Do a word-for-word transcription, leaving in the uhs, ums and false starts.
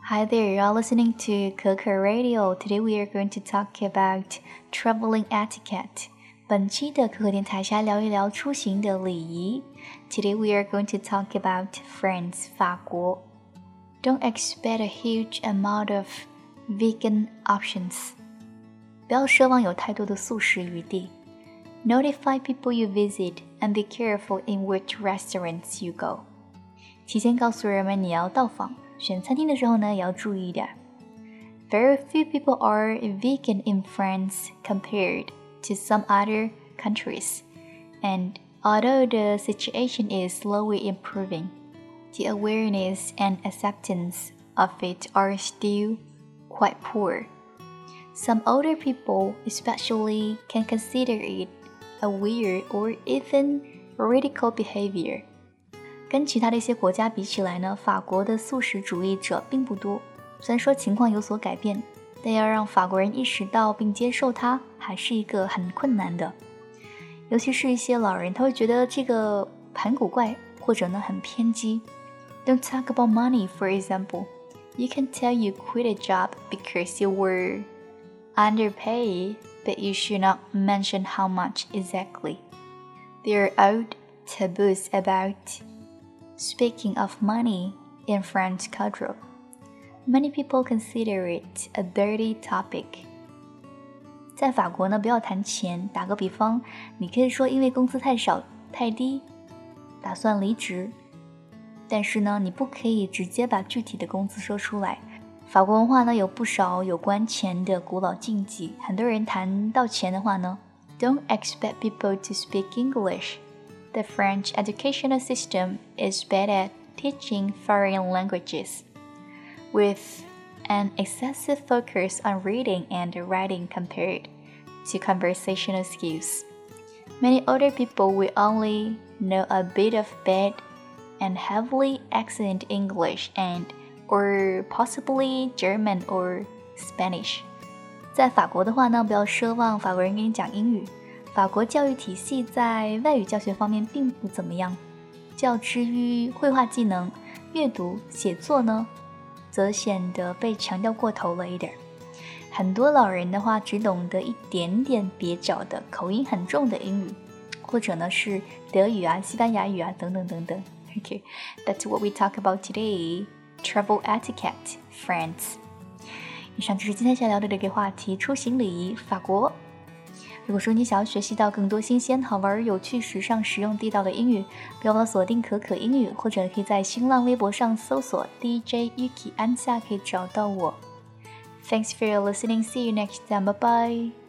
Hi there, you're listening to Coco Radio. Today we are going to talk about traveling etiquette. 本期的可可电台是来聊一聊出行的礼仪。Today we are going to talk about France, 法国。Don't expect a huge amount of vegan options. 不要奢望有太多的素食余地。Notify people you visit and be careful in which restaurants you go. 提前告诉人们你要到访。选餐厅的时候呢，也要注意一点。Very few people are vegan in France compared to some other countries, and although the situation is slowly improving, the awareness and acceptance of it are still quite poor. Some older people especially can consider it a weird or even radical behavior.跟其他的一些国家比起来呢，法国的素食主义者并不多。虽然说情况有所改变，但要让法国人意识到并接受它，还是一个很困难的。尤其是一些老人，他会觉得这个很古怪，或者呢很偏激。Don't talk about money, for example. You can tell you quit a job because you were underpaid, but you should not mention how much exactly. There are old taboos about...Speaking of money in French culture, many people consider it a dirty topic. 在法国呢，不要谈钱。打个比方，你可以说因为工资太少、太低，打算离职。但是呢，你不可以直接把具体的工资说出来。法国文化呢，有不少有关钱的古老禁忌。很多人谈到钱的话呢 ，Don't expect people to speak English.The French educational system is bad at teaching foreign languages, with an excessive focus on reading and writing compared to conversational skills. Many older people will only know a bit of bad and heavily accented English and or possibly German or Spanish. 在法国的话呢，不要奢望法国人给你讲英语。法国教育体系在外语教学方面并不怎么样，较之于绘画技能、阅读、写作呢，则显得被强调过头了一点。很多老人的话只懂得一点点蹩脚的、口音很重的英语，或者呢是德语啊、西班牙语啊等等等等。Okay, that's what we talk about today. Travel etiquette, France. 以上就是今天想聊的这个话题：出行礼仪，法国。如果说你想要学习到更多新鲜、好玩、有趣、时尚、实用、地道的英语，不要忘了锁定可可英语，或者可以在新浪微博上搜索 D J Yuki 安夏，可以找到我。Thanks for your listening. See you next time. Bye bye.